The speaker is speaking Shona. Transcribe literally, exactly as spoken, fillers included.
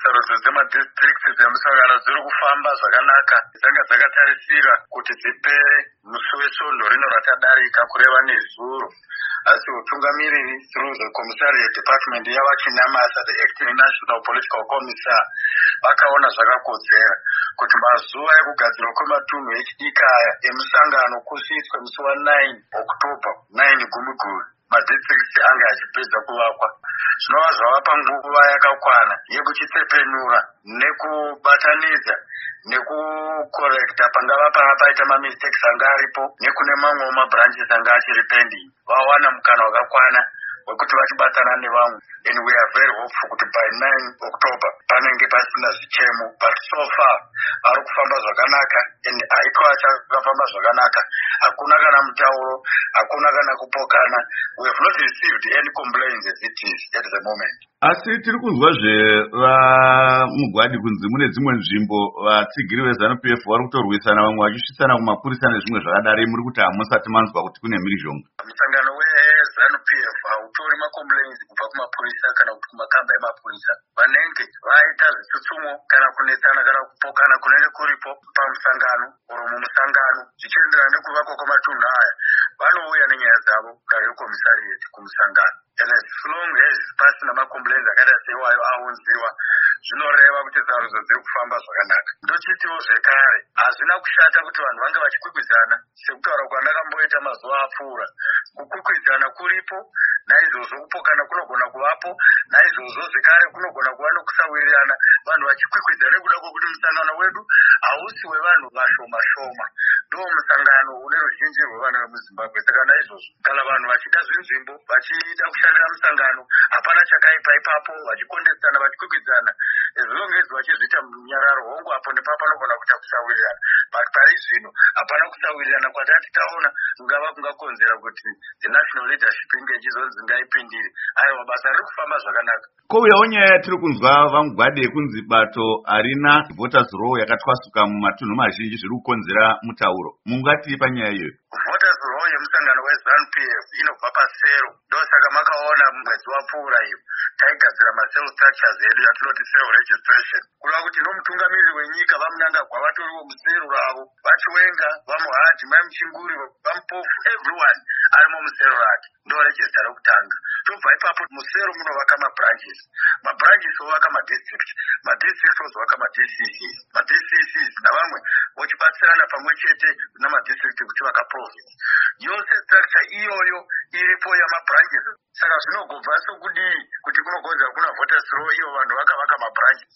sarudzo dzemadistrict dzemusangano dziri kufamba zvakanaka, dzanga dzakatarisira kuti dzipere musi wesvondo rino ratadarika kureva nezuro. Asi utungamiriri through the commissariat department yavaChinamasa, the acting national political commissar, vakaona zvakakodzera kuti mazuva ekugadzirwa kwematunhu echidiki aya emusangano kusvitswe musi wa9 October nine Gumiguru madistrict anga achipedza kuvakwa. Zvinova zvavapa nguva yakakwana yekuchitsepenura nekubatanidza nekukorekta pangava pava paita mamistakes anga aripo nekune mamwewo mabranches anga achiri pending. Vawana mukana wakakwana wekuti vachibatana nevamwe, and we are very hopeful kuti by nine October panenge pasina zvichemo, but so far vari kufamba zvakanaka and aiko achakafamba zvakanaka. Hakuna kana mutauro, hakuna kana kupokana. We have not received any complaints as it is at the moment. Asi tiri kunzwa zvemugwadi kunzi mune dzimwe nzvimbo vatsigiri veZANU P F vari kutorwisana, vamwe vachisvitsana kumapurisa nezvimwe zvakadaro. Muri kuti hamusati manzwa kuti kune mhirizhonga? Musangano weZANU P F hautori macomplaints kubva kumapurisa kana kuti kumakamba emapurisa. Vanenge vaita zvitsutsumo kana kunetsana kana kupokana kunenge kuripo pamusangano oro mumusangano zvichienderana nekuvakwa kwamatunhu aya, vanouya nenyaya dzavo kugara recommissariat kumusangano. And as long as pasina macomplaints akaita seiwayo aunziwa, zvinoreva kuti sarudzo dziri kufamba zvakanaka. Ndochitiwo zvekare, hazvina kushata kuti vanhu vange vachikwikwidzana sekutaura kwandakamboita mazuva apfuura. Kukwikwidzana kuripo, naizvozvo kupokana kunogona kuvapo, naizvozvo zvekare kunogona kuva nokusawirirana, vanhu vachikwikwidzana nekuda kwokuti musangano wedu hausi wevanhu vashoma shoma, ndo musangano une ruzhinji rwevanhu vemuZimbabwe. Saka naizvozvo kana vanhu vachida zvinzvimbo, vachida kushandira musangano, hapana chakaipa ipapo, vachikondesana vachikwikwidzana, as long as vachizviita munyararo hongu apo nepapo anogona kuita kusawirirana. But pari zvino hapana kusawirirana kwatati taona kungava kungakonzera kuti the national leadership inge ichizonzi ngaipindire. Aiwa, basa riri kufamba zvakanaka. Kouyawo nyaya yatiri kunzwa vamugwadi yekunzi bato harina voters row yakatwasuka mumatunhu mazhinji zviri kukonzera mutauro. Mungati panyaya iyoyo? Voters row yemusangano weZANU P F inobva pasero. Ndosaka makaona mwedzi wapfuura iyo taigadzira macell structures edu yatinoti cell registration, kureva kuti nomutungamiriri wenyika vamunangagwa vatoriwo musero ravo, vachiwenga, vamuhaji, mai muchinguri, vamupofu, everyone arimo musero rake. Ndo register rokutanga. Tobva ipapo musero munovaka mabranches, mabranches ovaka madistrict, madistrict ozovaka maD C Cs, maD C Cs navamwe vochibatsirana pamwe chete namadistrict kuchivaka province. Yose structure iyoyo iripo yamabranches. Saka zvinogobva sokudii kuti kunogonza kuna voters row iyo vanhu vakavaka mabranches.